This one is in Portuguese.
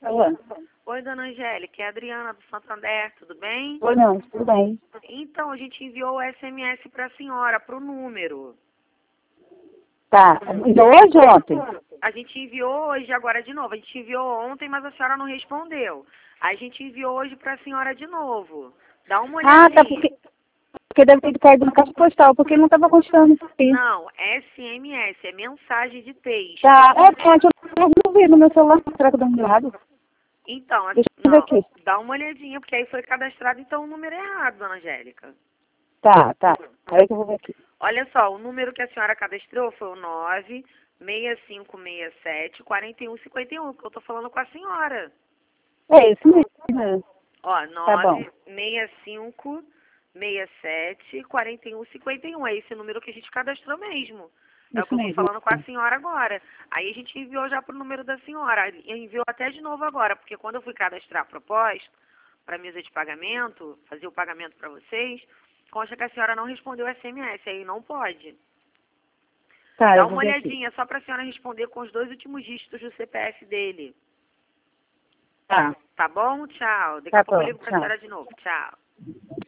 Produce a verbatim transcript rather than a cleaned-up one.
falando? Oi, dona Angélica, é a Adriana do Santander, tudo bem? Oi, não, tudo bem. Então, a gente enviou o S M S para a senhora, para o número. Tá, então hoje ou ontem? A gente enviou hoje, agora de novo. A gente enviou ontem, mas a senhora não respondeu. Aí a gente enviou hoje para a senhora de novo. Dá uma olhadinha. Ah, tá, porque, porque deve ter caído no caixa postal, porque não estava constando isso aqui. Não, S M S, é mensagem de texto. Tá, é, pode, eu não vi no meu celular, será que eu dou um errado? Então, a- Deixa eu ver não, aqui. dá uma olhadinha, porque aí foi cadastrado, então o número é errado, dona Angélica. Tá, tá, aí que eu vou ver aqui. Olha só, o número que a senhora cadastrou foi o nove seis cinco seis sete quatro um cinco um, que eu tô falando com a senhora. É isso mesmo. Ó, Tá bom. nove seis cinco seis sete quatro um cinco um. É esse número que a gente cadastrou mesmo. É o Isso que eu tô mesmo. falando com a senhora agora. Aí a gente enviou já pro número da senhora. E enviou até de novo agora, porque quando eu fui cadastrar a proposta para mesa de pagamento, fazer o pagamento para vocês, consta que a senhora não respondeu o S M S, aí não pode. Tá, Dá eu uma vou ver aqui. olhadinha só para a senhora responder com os dois últimos dígitos do C P F dele. Tá, Tá bom? Tchau. Daqui tá a pouco eu bom, ligo para a tchau. senhora de novo. Tchau.